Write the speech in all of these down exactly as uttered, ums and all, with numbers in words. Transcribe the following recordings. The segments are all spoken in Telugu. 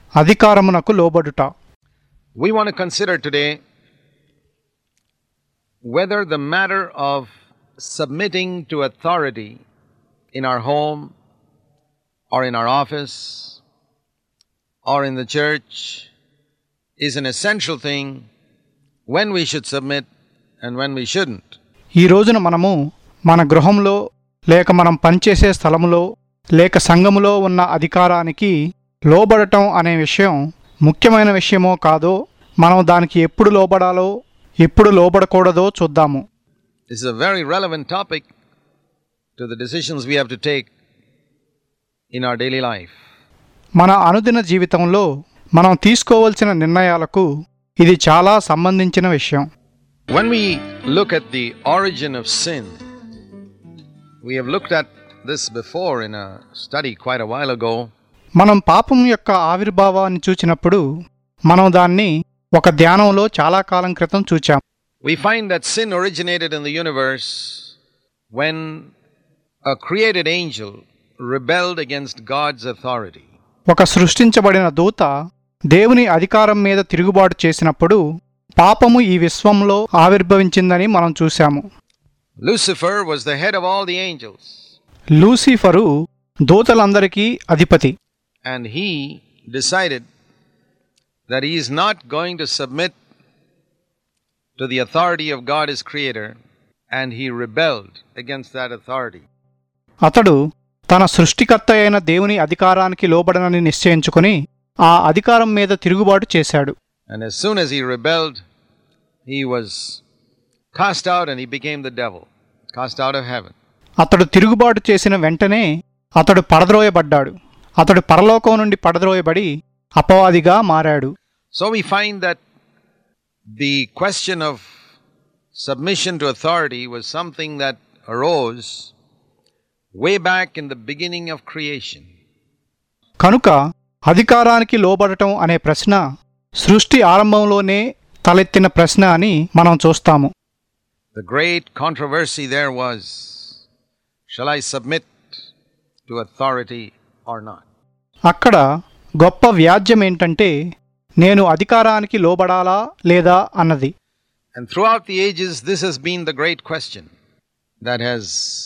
అధికారమునకు లోబడుట. We want to consider today whether the matter of submitting to authority in our home or in our office or in the church is an essential thing, when we should submit and when we shouldn't. ఈ రోజున మనము మన గృహంలో లేక మనం పనిచేసే స్థలములో లేక సంఘములో ఉన్న అధికారానికి లోబడటం అనే విషయం ముఖ్యమైన విషయమో కాదో, మనం దానికి ఎప్పుడు లోబడాలో ఎప్పుడు లోబడకూడదో చూద్దాము. This is a very relevant topic to the decisions we have to take in our daily life. మన అనుదిన జీవితంలో మనం తీసుకోవాల్సిన నిర్ణయాలకు ఇది చాలా సంబంధించిన విషయం. When we look at the origin of sin, we have looked at this before in a study quite a while ago. మనం పాపం యొక్క ఆవిర్భావాన్ని చూచినప్పుడు మనం దాన్ని ఒక ధ్యానంలో చాలా కాలం క్రితం చూచాం. We find that sin originated in the universe when a created angel rebelled against God's authority. ఒక సృష్టించబడిన దూత దేవుని అధికారం మీద తిరుగుబాటు చేసినప్పుడు పాపము ఈ విశ్వంలో ఆవిర్భవించిందని మనం చూశాము. Lucifer was the head of all the angels. Lucifer దూతలందరికీ అధిపతి. And he decided that he is not going to submit to the authority of God as creator, and he rebelled against that authority. అతడు తన సృష్టికర్త అయిన దేవుని అధికారానికి లోబడనని నిశ్చయించుకుని ఆ అధికారం మీద తిరుగుబాటు చేశాడు. And as soon as he rebelled, he was cast out and he became the devil, cast out of heaven. అతడు తిరుగుబాటు చేసిన వెంటనే అతడు పడద్రోయబడ్డాడు. అతడు పరలోకం నుండి పడద్రోయబడి అపవాదిగా మారాడు. So we find that the question of submission to authority was something that arose way back in the beginning of creation. కనుక అధికారానికి లోబడటం అనే ప్రశ్న సృష్టి ఆరంభంలోనే తలెత్తిన ప్రశ్న అని మనం చూస్తాము. The great controversy there was, shall I submit to authority or not? అక్కడ గొప్ప వ్యాజ్యం ఏంటంటే నేను అధికారానికి లోబడాలా లేదా అన్నది. And throughout the ages this has been the great question that has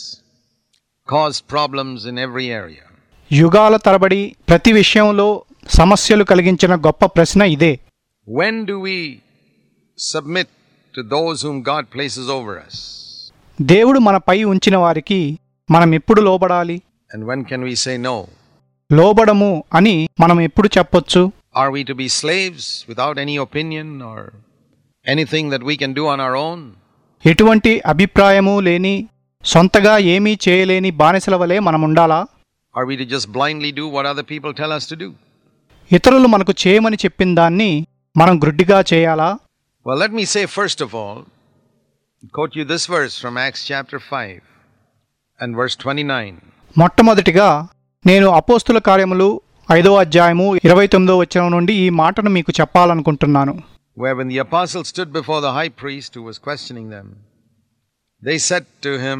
caused problems in every area. యుగాల తరబడి ప్రతి విషయంలో సమస్యలు కలిగించిన గొప్ప ప్రశ్న ఇదే. When do we submit to those whom God places over us? దేవుడు మనపై ఉంచిన వారికి మనం ఎప్పుడు లోబడాలి? And when can we say no? లోబడము అని మనం ఎప్పుడు చెప్పొచ్చు? Are we to be slaves without any opinion or anything that we can do on our own? ఎటువంటి అభిప్రాయము లేని సొంతగా ఏమీ చేయలేని బానిసల వలె మనం ఉండాలా? Are we to just blindly do what other people tell us to do? ఇతరులు మనకు చేయమని చెప్పిన దాన్ని మనం గ్రుడ్డిగా చేయాలా? Well, let me say first of all, quote you this verse from Acts chapter five and verse twenty-nine. మొట్టమొదటిగా నేను అపోస్తుల కార్యములు ఐదో అధ్యాయము ఇరవై తొమ్మిదో వచనం నుండి ఈ మాటను మీకు చెప్పాలనుకుంటున్నాను. Where when the apostles stood before the high priest who was questioning them, they said to him,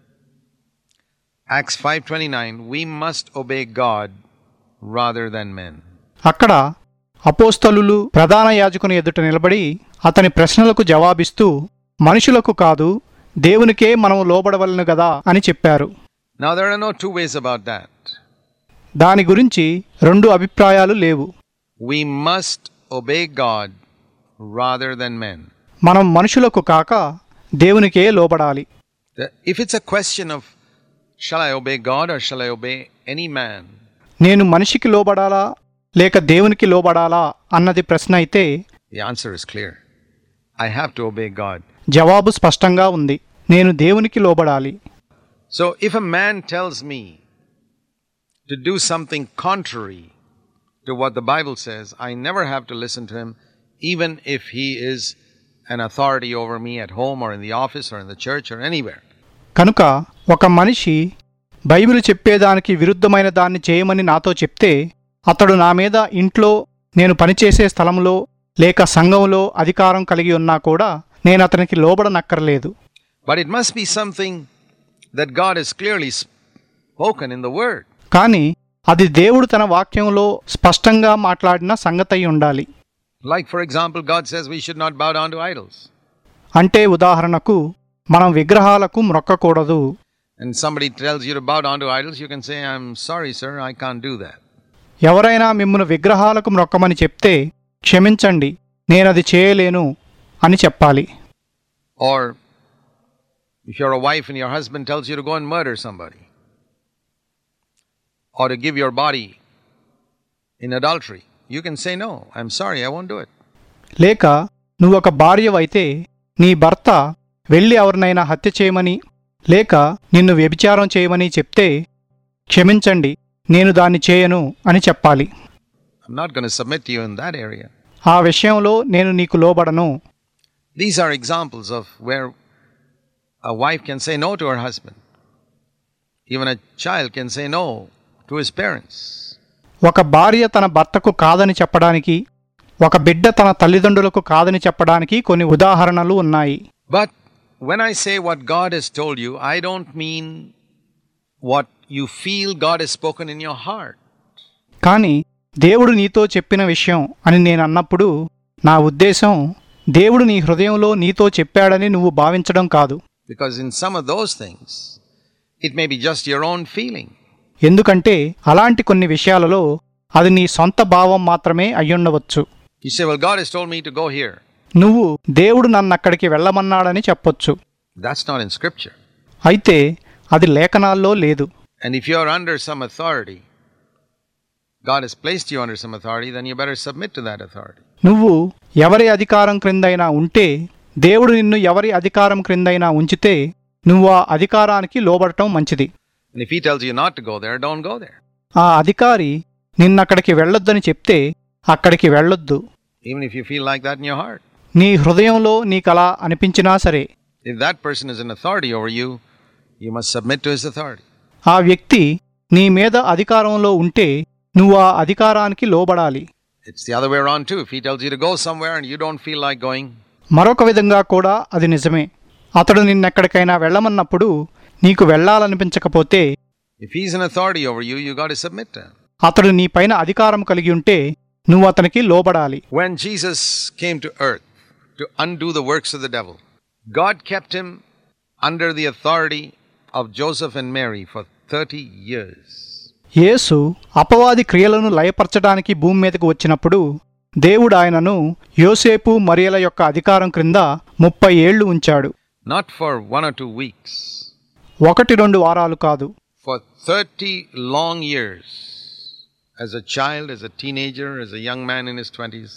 Acts five twenty-nine, we must obey God rather than men. అక్కడ అపోస్తలులు ప్రధాన యాజకుని ఎదుట నిలబడి అతని ప్రశ్నలకు జవాబిస్తూ మనుషులకు కాదు దేవునికే మనం లోబడవలెను గదా అని చెప్పారు. Now there are no two ways about that. దాని గురించి రెండు అభిప్రాయాలు లేవు. We must obey God rather than men. మనం మనుషులకు కాక దేవునికే లోబడాలి. If it's a question of shall I obey God or shall I obey any man? నేను మనిషికి లోబడాలా లేక దేవునికి లోబడాలా అన్నది ప్రశ్న అయితే the answer is clear. I have to obey God. జవాబు స్పష్టంగా ఉంది. నేను దేవునికి లోబడాలి. So if a man tells me to do something contrary to what the Bible says, I never have to listen to him, even if he is an authority over me at home or in the office or in the church or anywhere. కనుక ఒక మనిషి బైబిల్ చెప్పేదానికి విరుద్ధమైన దాన్ని చేయమని నాతో చెప్తే అతడు నా మీద ఇంట్లో నేను పనిచేసే స్థలంలో లేక సంఘంలో అధికారం కలిగి ఉన్నా కూడా నేను అతనికి లోబడనక్కర్లేదు. But it must be something that God has clearly spoken in the word. కానీ అది దేవుడు తన వాక్యంలో స్పష్టంగా మాట్లాడిన సంగతి అయి ఉండాలి. Like, for example, God says we should not bow down to idols. అంటే ఉదాహరణకు మనం విగ్రహాలకు మ్రొక్కకూడదు. And somebody tells you to bow down to idols, you can say, I'm sorry, sir, I can't do that. ఎవరైనా మిమ్మును విగ్రహాలకు మ్రొక్కమని చెప్తే, క్షమించండి, నేనది చేయలేను అని చెప్పాలి. Or if you're a wife and your husband tells you to go and murder somebody, or to give your body in adultery, you can say, no, I'm sorry, I won't do it. లేక నువ్వు ఒక భార్యవైతే నీ భర్త వెళ్ళి ఎవరినైనా హత్య చేయమని లేక నిన్ను వ్యభిచారం చేయమని చెప్తే, క్షమించండి, నేను దాన్ని చేయను అని చెప్పాలి. I'm not going to submit to you in that area. ఆ విషయంలో నేను నీకు లోబడను. These are examples of where a wife can say no to her husband. Even a child can say no to his parents. ఒక భార్య తన భర్తకు కాదని చెప్పడానికి, ఒక బిడ్డ తన తల్లిదండ్రులకు కాదని చెప్పడానికి కొన్ని ఉదాహరణలు ఉన్నాయి. But when I say what God has told you, I don't mean what you feel God has spoken in your heart. కానీ దేవుడు నీతో చెప్పిన విషయం అని నేను అన్నప్పుడు నా ఉద్దేశం దేవుడు నీ హృదయంలో నీతో చెప్పాడని నువ్వు భావించడం కాదు. Because in some of those things, it may be just your own feeling. ఎందుకంటే అలాంటి కొన్ని విషయాలలో అది నీ సొంత భావం మాత్రమే అయ్యుండవచ్చు. You say, well, God has told me to go here. నువ్వు దేవుడు నన్నక్కడికి వెళ్ళమన్నాడని చెప్పొచ్చు. That's not in Scripture. అయితే అది లేఖనాల్లో లేదు. And if you're under some authority, God has placed you under some authority, then you better submit to that authority. నువ్వు ఎవరి అధికారం క్రిందైనా ఉంటే, దేవుడు నిన్ను ఎవరి అధికారం క్రిందైనా ఉంచితే నువ్వు ఆ అధికారానికి లోబడటం మంచిది. And if he tells you not to go there, don't go there. ఆ అధికారి నిన్నక్కడికి వెళ్ళొద్దని చెప్తే అక్కడికి వెళ్ళొద్దు. Even if you feel like that in your heart. నీ హృదయంలో నీకలా అనిపించినా సరే. If that person is in authority over you, you must submit to his authority. ఆ వ్యక్తి నీ మీద అధికారంలో ఉంటే నువ్వు ఆ అధికారానికి లోబడాలి. It's the other way around too. If he tells you to go somewhere and you don't feel like going. మరొక విధంగా కూడా అది నిజమే. అతడు నిన్నెక్కడికైనా వెళ్ళమన్నప్పుడు నీకు వెళ్ళాలనిపించకపోతే, if he's in authority over you, you got to submit to him. అతడు నీ పైన అధికారం కలిగి ఉంటే నువ్వు అతనికి లోబడాలి. When Jesus came to earth to undo the works of the devil, God kept him under the authority of Joseph and Mary for thirty years. యేసు అపవాది క్రియలను లయపరచడానికి భూమి మీదకు వచ్చినప్పుడు దేవుడు ఆయనను యోసేపు మరియల యొక్క అధికారం క్రింద ముప్పై ఏళ్లు ఉంచాడు. Not for one or two weeks. ఒకటి రెండు వారాలు కాదు. For thirty long years. As a child, as a teenager, as a young man in his twenties.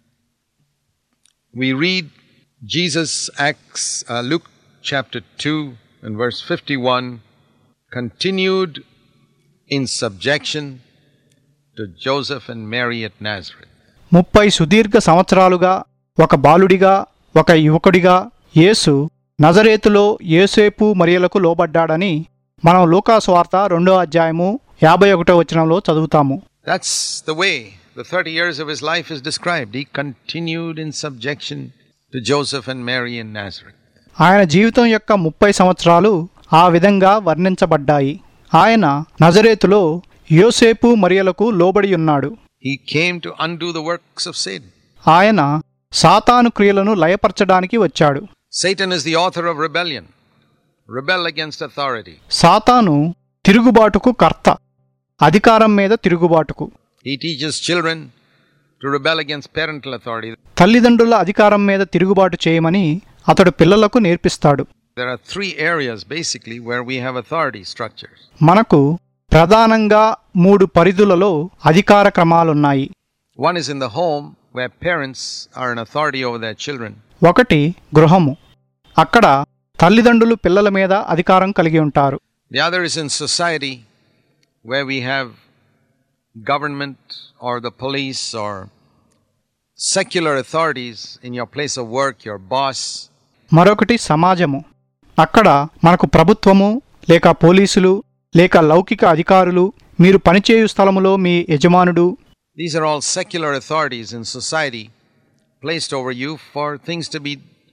We read Jesus acts, uh, Luke chapter two and verse fifty-one, continued in subjection to Joseph and Mary at Nazareth. ముప్పై సుదీర్ఘ సంవత్సరాలుగా ఒక బాలుడిగా ఒక యువకుడిగా యేసు నజరేతులో యోసేపు మరియలకు లోబడ్డాడని మనం లూకా సువార్త రెండో అధ్యాయము యాభై ఒకటో వచనంలో చదువుతాము. That's the way the thirty years of his life is described. He continued in subjection to Joseph and Mary in Nazareth. ఆయన జీవితం యొక్క ముప్పై సంవత్సరాలు ఆ విధంగా వర్ణించబడ్డాయి. ఆయన నజరేతులో యోసేపు మరియలకు లోబడి ఉన్నాడు. He came to undo the works of Satan. ఆయన సాతాను క్రియలను లయపరచడానికి వచ్చాడు. Satan is the author of rebellion. Rebel against authority. సాతాను తిరుగుబాటుకు కర్త, అధికారం మీద తిరుగుబాటుకు. He teaches children to rebel against parental authority. తల్లిదండ్రుల అధికారం మీద తిరుగుబాటు చేయమని అతడు పిల్లలకు నేర్పిస్తాడు. There are three areas basically where we have authority structures. మనకు ప్రధానంగా మూడు పరిధులలో అధికార క్రమాలున్నాయి. One is in the home where parents are in authority over their children. ఒకటి గృహము. అక్కడ తల్లిదండ్రులు పిల్లల మీద అధికారం కలిగి ఉంటారు. The other is in society where we have government or the police or secular authorities in your place of work, your boss. మరొకటి సమాజము. అక్కడ మనకు ప్రభుత్వము లేక పోలీసులు లేక లౌకిక అధికారులు, మీరు పనిచేయు స్థలములో మీ యజమానుడు. These are all secular authorities in society placed over you for things to be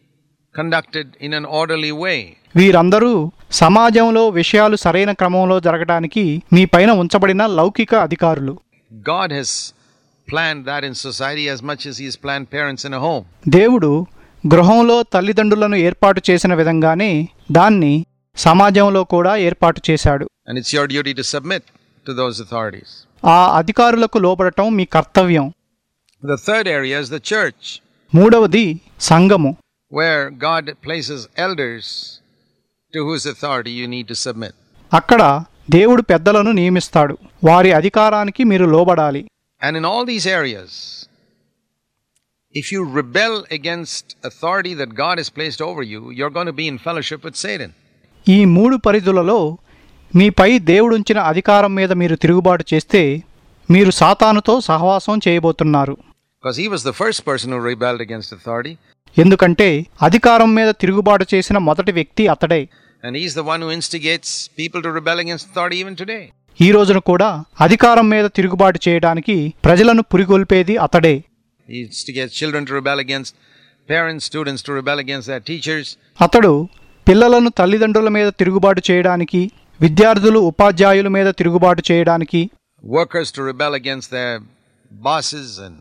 conducted in an orderly way. వీరందరూ సమాజంలో విషయాలు సరైన క్రమంలో జరగడానికి మీ పైన ఉంచబడిన లౌకిక అధికారులు. God has planned that in society as much as he has planned parents in a home. దేవుడు గృహంలో తల్లిదండ్రులను ఏర్పాటు చేసిన విధంగానే దాన్ని సమాజంలో కూడా ఏర్పాటు చేశాడు. And it's your duty to submit to those authorities. ఆ అధికారులకు లోబడటం మీ కర్తవ్యం. The third area is the church, మూడవది సంఘము, where God places elders to whose authority you need to submit. అక్కడ దేవుడు పెద్దలను నియమిస్తాడు, వారి అధికారానికి మీరు లోబడాలి. And in all these areas, if you rebel against authority that God has placed over you, you're going to be in fellowship with Satan. ఈ మూడు పరిధులలో మీపై దేవుడుంచిన అధికారం మీద మీరు తిరుగుబాటు చేస్తే మీరు సాతానుతో సహవాసం చేయబోతున్నారు. Because he was the first person who rebelled against authority. ఎందుకంటే అధికారం మీద తిరుగుబాటు చేసిన మొదటి వ్యక్తి అతడే. And he's the one who instigates people to rebel against authority even today. ఈ రోజున కూడా అధికారం మీద తిరుగుబాటు చేయడానికి ప్రజలను పురిగొల్పేది అతడే. He instigates children to rebel against parents, students to rebel against their teachers. అతడు పిల్లలను తల్లిదండ్రుల మీద తిరుగుబాటు చేయడానికి, విద్యార్థులు ఉపాధ్యాయుల మీద తిరుగుబాటు చేయడానికి, Workers to rebel against their bosses and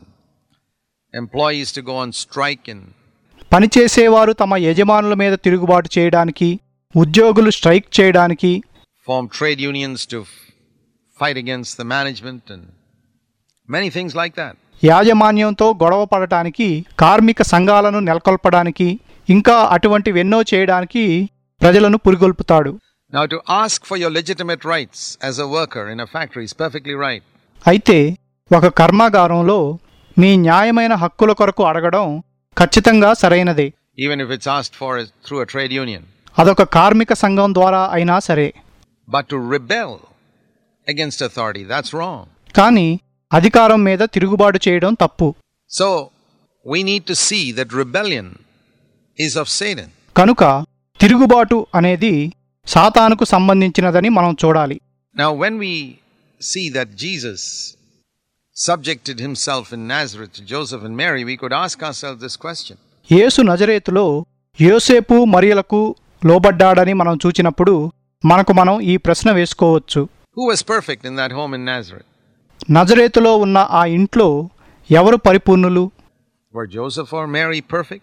employees to go on strike, and పనిచేసేవారు తమ యజమానుల మీద తిరుగుబాటు చేయడానికి, ఉద్యోగులు స్ట్రైక్ చేయడానికి, form trade unions to f- fight against the management, and many things like that. యాజమాన్యంతో గొడవ పడటానికి, కార్మిక సంఘాలను నెలకొల్పడానికి, ఇంకా అటువంటివెన్నో చేయడానికి ప్రజలను పురిగొల్పుతాడు. Now, to ask for your legitimate rights as a worker in a factory is perfectly right. అయితే ఒక కర్మాగారంలో మీ న్యాయమైన హక్కుల కొరకు అడగడం ఖచ్చితంగా సరైనదే, Even if it's asked for as- through a trade union. అదొక కార్మిక సంఘం ద్వారా అయినా సరే. But to rebel against authority, that's wrong. కానీ అధికారం మీద తిరుగుబాటు చేయడం తప్పు. So, we need to see that rebellion is of Satan. కనుక తిరుగుబాటు అనేది సాతానుకు సంబంధించినదని మనం చూడాలి. Now, when we see that Jesus subjected himself in Nazareth to Joseph and Mary, we could ask ourselves this question. యేసు నజరేతులో యోసేపు మరియలకు లోబడ్డాడని మనం చూచినప్పుడు మనకు మనం ఈ ప్రశ్న వేసుకోవచ్చు. Who was perfect in that home in Nazareth? నజరేతులో ఉన్న ఆ ఇంట్లో ఎవరు పరిపూర్ణులు? Were Joseph or Mary perfect?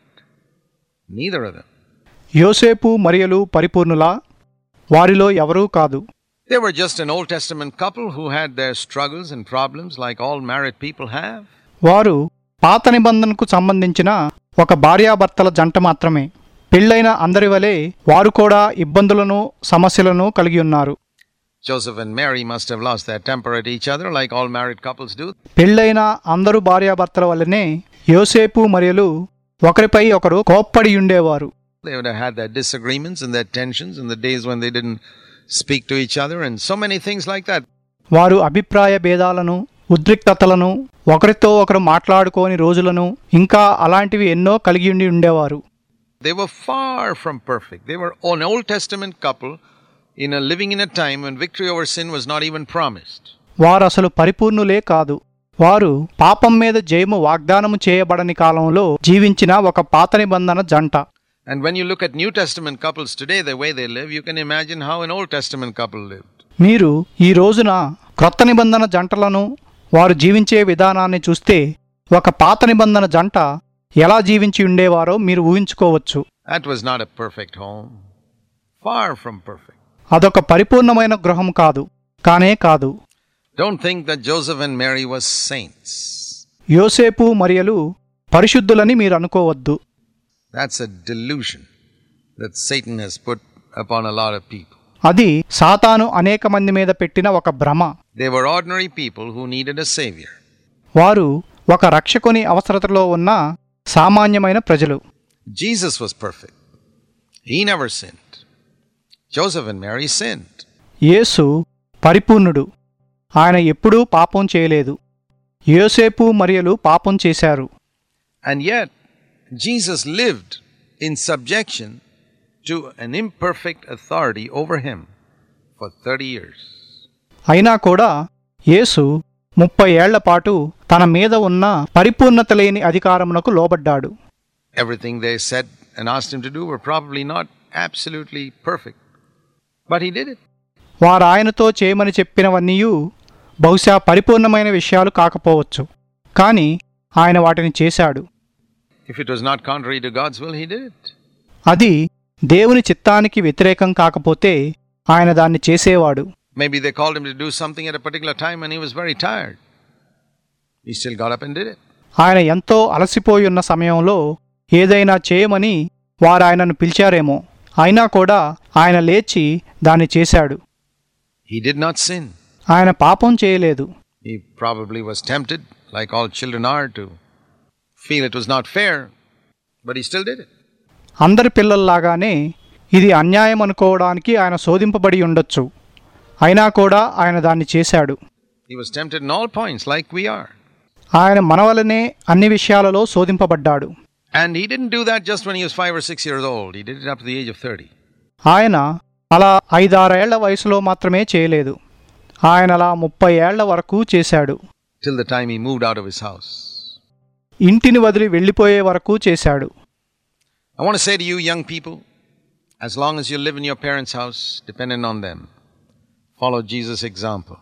Neither of them. యోసేపు మరియలు పరిపూర్ణులా? వారిలో ఎవరూ కాదు. They were just an Old Testament couple who had their struggles and problems like all married people have. వారు పాత నిబంధనకు సంబంధించిన ఒక భార్యాభర్తల జంట మాత్రమే. పెళ్ళైన అందరి వలె వారు కూడా ఇబ్బందులను, సమస్యలను కలిగి ఉన్నారు. Joseph and Mary must have lost their temper at each other like all married couples do. పెళ్ళైన అందరూ భార్యాభర్తల వల్లనే యోసేపు మరియలు ఒకరిపై ఒకరు కోప్పడి ఉండేవారు. They would have had their disagreements and their tensions in the days when they didn't speak to each other, and so many things like that. వారు అభిప్రాయ భేదాలను, ఉద్రిక్తతలను, ఒకరితో ఒకరు మాట్లాడుకోని రోజులను, ఇంకా అలాంటివి ఎన్నో కలిగి ఉండి ఉండేవారు. They were far from perfect. They were an Old Testament couple in a living in a time when victory over sin was not even promised. వారు అసలు పరిపూర్ణులే కాదు. వారు పాపం మీద జయము వాగ్దానము చేయబడని కాలంలో జీవించిన ఒక పాత నిబంధన జంట. And when you look at New Testament couples today, the way they live, you can imagine how an Old Testament couple lived. మీరు ఈ రోజున క్రొత్త నిబంధన జంటలను, వారు జీవించే విధానాన్ని చూస్తే ఒక పాత నిబంధన జంట ఎలా జీవించి ఉండేవారో మీరు ఊహించుకోవచ్చు. That was not a perfect home. Far from perfect. అదొక పరిపూర్ణమైన గృహం కాదు, కానే కాదు. Don't think that Joseph and Mary were saints. యోసేపు మరియలు పరిశుద్ధులని మీరు అనుకోవద్దు. That's a delusion that Satan has put upon a lot of people. అది సాతాను అనేక మంది మీద పెట్టిన ఒక భ్రమ. They were ordinary people who needed a savior. వారు ఒక రక్షకుని అవసరతలో ఉన్న సామాన్యమైన ప్రజలు. Jesus was perfect. He never sinned. Joseph and Mary sinned. యేసు పరిపూర్ణుడు. ఆయన ఎప్పుడూ పాపం చేయలేదు. యోసేపు మరియలు పాపం చేశారు. And yet, Jesus lived in subjection to an imperfect authority over him for thirty years. అయినా కూడా యేసు ముప్పై ఏళ్ల పాటు తన మీద ఉన్న పరిపూర్ణత లేని అధికారమునకు లోబడ్డాడు. Everything they said and asked him to do were probably not absolutely perfect. But he did it. వారు ఆయనతో చేయమని చెప్పినవన్నీయు బహుశా పరిపూర్ణమైన విషయాలు కాకపోవచ్చు, కానీ ఆయన వాటిని చేశాడు. If it was not contrary to God's will, he did it. అది దేవుని చిత్తానికి వ్యతిరేకం కాకపోతే ఆయన దాన్ని చేసేవాడు. Maybe they called him to do something at a particular time and he was very tired. He still got up and did it. ఆయన ఎంతో అలసిపోయి ఉన్న సమయంలో ఏదైనా చేయమని వారు ఆయనను పిలిచారేమో, అయినా కూడా ఆయన లేచి దాన్ని చేశాడు. He did not sin. ఆయన పాపం చేయలేదు. He probably was tempted, like all children are, to feel it was not fair, but he still did it. అందరి పిల్లల్లాగానే ఇది అన్యాయం అనుకోవడానికి ఆయన శోధింపబడి ఉండొచ్చు, అయినా కూడా ఆయన దాన్ని చేశాడు. He was tempted in all points, like we are. ఆయన మనవలనే అన్ని విషయాలలో శోధింపబడ్డాడు. And he didn't do that just when he was five or six years old. He did it up to the age of thirty. ఆయన అలా ఐదారేళ్ల వయసులో మాత్రమే చేయలేదు, ఆయన అలా ముప్పై ఏళ్ల వరకు చేశాడు. Till the time he moved out of his house. ఇంటిని వదిలి వెళ్ళిపోయే వరకు చేశాడు. I want to say to you young people, as long as you live in your parents' house, dependent on them, follow Jesus' example.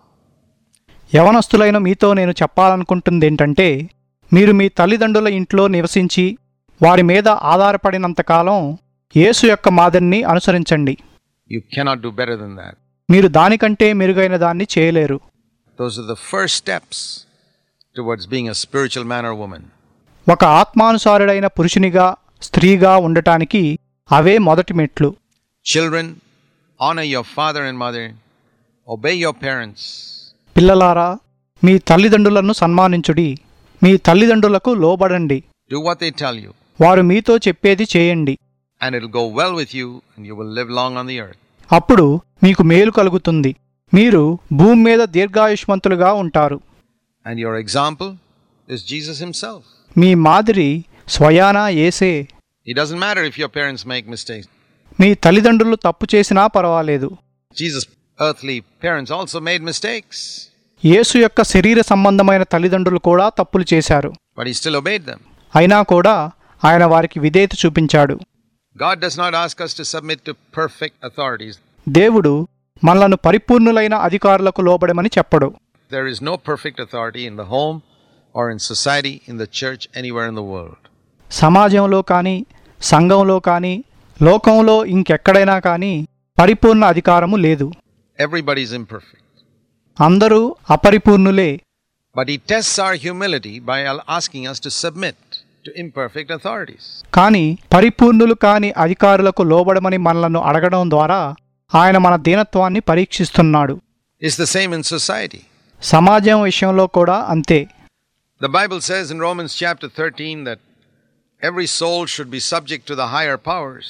యవనస్తులైన మీతో నేను చెప్పాలనుకుంటుంది ఏంటంటే, మీరు మీ తల్లిదండ్రుల ఇంట్లో నివసించి వారి మీద ఆధారపడినంతకాలం యేసు యొక్క మాదిరిని అనుసరించండి. You cannot do better than that. మీరు దానికంటే మెరుగైన దాన్ని చేయలేరు. Those are the first steps towards being a spiritual man or woman. ఒక ఆత్మానుసారుడైన పురుషునిగా స్త్రీగా ఉండటానికి అవే మొదటి మెట్లు. Children, honor your father and mother, obey your parents. పిల్లలారా, మీ తల్లిదండ్రులను సన్మానించుడి, మీ తల్లిదండ్రులకు లోబడండి. Do what they tell you. వారు మీతో చెప్పేది చేయండి. And it'll go well with you and you will live long on the earth. అప్పుడు మీకు మేలు కలుగుతుంది, మీరు భూమి మీద దీర్ఘాయుష్మంతులుగా ఉంటారు. And your example is Jesus himself. మీ మాదిరి స్వయానా యేసే. It doesn't matter if your parents make mistakes. మీ తల్లిదండ్రులు తప్పు చేసినా పర్వాలేదు. Jesus' earthly parents also made mistakes. యేసు యొక్క శరీర సంబంధమైన తల్లిదండ్రులు కూడా తప్పులు చేశారు, But he still obeyed them. అయినా కూడా ఆయన వారికి విధేయత చూపించాడు. God does not ask us to submit to perfect authorities. దేవుడు మనలను పరిపూర్ణులైన అధికారులకు లోబడమని చెప్పడు. There is no perfect authority in the home or in society, in the church, anywhere in the world. సమాజంలో కానీ, సంఘంలో కానీ, లోకంలో ఇంకెక్కడైనా కానీ పరిపూర్ణ అధికారము లేదు. Everybody is imperfect. అందరూ అపరిపూర్ణులే. But he tests our humility by asking us to submit to imperfect authorities. కానీ పరిపూర్ణులు కాని అధికారులకు లోబడమని మనలను అడగడం ద్వారా ఆయన మన దీనత్వాన్ని పరీక్షిస్తున్నాడు. It's the same in society. సమాజం విషయంలో కూడా అంతే. The Bible says in Romans chapter thirteen that every soul should be subject to the higher powers,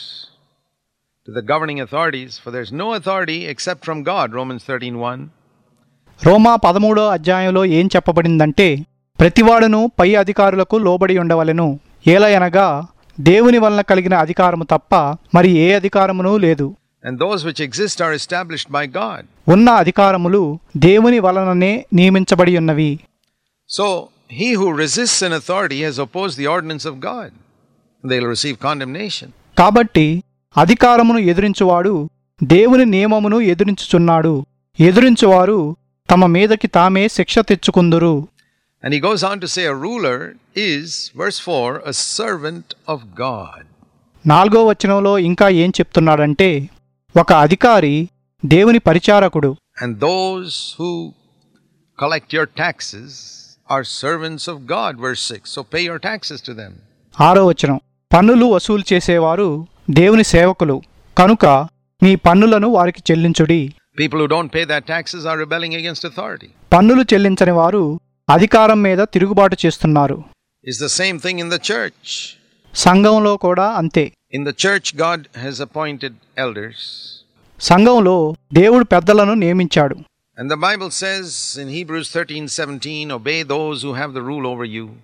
to the governing authorities, for there's no authority except from God. Romans thirteen one. రోమా పదమూడో అధ్యాయంలో ఏం చెప్పబడిందంటే, ప్రతివాడును పై అధికారులకు లోబడి ఉండవలెను, ఏలయనగా దేవుని వలన కలిగిన అధికారము తప్ప మరి ఏ అధికారమునూ లేదు. And those which exist are established by God. ఉన్న అధికారములు దేవుని వలననే నియమించబడి ఉన్నవి. So he who resists an authority has opposed the ordinance of God. They'll receive condemnation. కాబట్టి అధికారమును ఎదిరించువాడు దేవుని నియమమును ఎదిరించుచున్నాడు. ఎదిరించువారు తమ మీదకి తామే శిక్ష తెచ్చుకుందురు. And he goes on to say a ruler is, verse four, a servant of God. నాలుగో వచనంలో ఇంకా ఏం చెప్తున్నాడంటే, ఒక అధికారి దేవుని పరిచారకుడు. And those who collect your taxes are servants of God, verse six. So pay your taxes to them. ఆరో వచనం, పన్నులు వసూలు చేసేవారు దేవుని సేవకులు, కనుక మీ పన్నులను వారికి చెల్లించుడి. People who don't pay their taxes are rebelling against authority. పన్నులు చెల్లించని వారు అధికారం మీద తిరుగుబాటు చేస్తున్నారు. It's the same thing in the church. సంఘంలో కూడా అంతే. In the church, God has appointed elders. సంఘంలో దేవుడు పెద్దలను నియమించాడు. And the Bible says in Hebrews thirteen seventeen, obey those who have the rule over you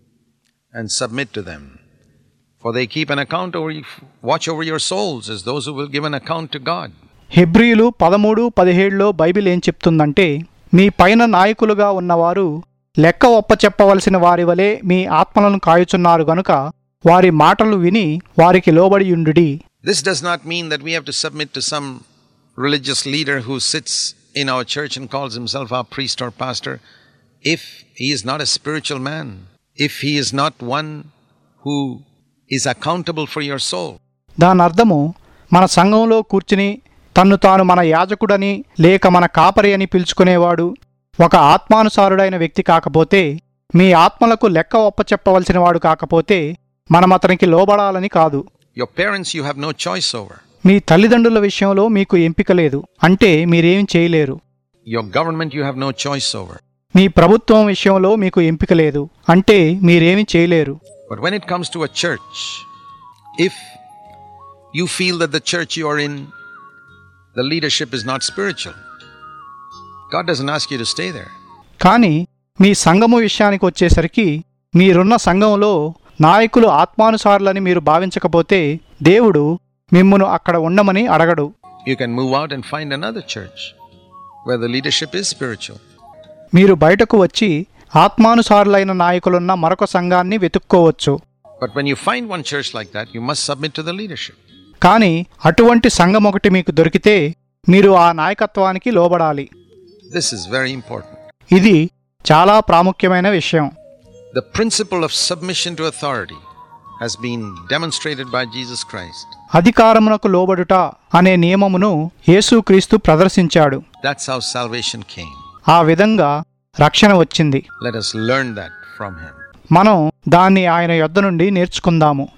and submit to them. For they keep an account over you, watch over your souls as those who will give an account to God. హెబ్రీయులు పదమూడు పదిహేడులో బైబిల్ ఏం చెప్తుందంటే, మీ పైన నాయకులుగా ఉన్నవారు లెక్క ఒప్పచెప్పవలసిన వారి వలె మీ ఆత్మలను కాయుచున్నారు గనుక వారి మాటలు విని వారికి లోబడియుండుడి. This does not mean that we have to submit to some religious leader who sits in our church and calls himself our priest or pastor if he is not a spiritual man, if he is not one who is accountable for your soul. దాని అర్థము మన సంఘంలో కూర్చుని తన్ను తాను మన యాజకుడని లేక మన కాపరి అని పిలుచుకునేవాడు ఒక ఆత్మానుసారుడైన వ్యక్తి కాకపోతే, మీ ఆత్మలకు లెక్క ఒప్పచెప్పవలసిన వాడు కాకపోతే మనం అతనికి లోబడాలని కాదు. Your parents you have no choice over. మీ తల్లిదండ్రుల విషయంలో మీకు ఎంపిక లేదు, అంటే మీరేం చేయలేరు. Your government you have no choice over. మీ ప్రభుత్వం విషయంలో మీకు ఎంపిక లేదు, అంటే మీరేమి చేయలేరు. But when it comes to a church, if you feel that the church you are in, the leadership is not spiritual, God doesn't ask you to stay there. కానీ మీ సంఘము విషయానికి వచ్చేసరికి మీరున్న సంఘంలో నాయకులు ఆత్మానుసారులని మీరు భావించకపోతే దేవుడు మిమ్మును అక్కడ ఉండమని అడగడు. You can move out and find another church where the leadership is spiritual. మీరు బయటకు వచ్చి ఆత్మానుసారులైన నాయకులున్న మరొక సంఘాన్ని వెతుక్కోవచ్చు. But when you find one church like that, you must submit to the leadership. కానీ అటువంటి సంఘం ఒకటి మీకు దొరికితే మీరు ఆ నాయకత్వానికి లోబడాలి. This is very important. ఇది చాలా ప్రాముఖ్యమైన విషయం. The principle of submission to authority has been demonstrated by Jesus Christ. అధికారమునకు లోబడుట అనే నియమమును యేసుక్రీస్తు ప్రదర్శించాడు. That's how salvation came. ఆ విధంగా రక్షణ వచ్చింది. Let us learn that from him. మనం దాన్ని ఆయన యొద్ద నుండి నేర్చుకుందాము.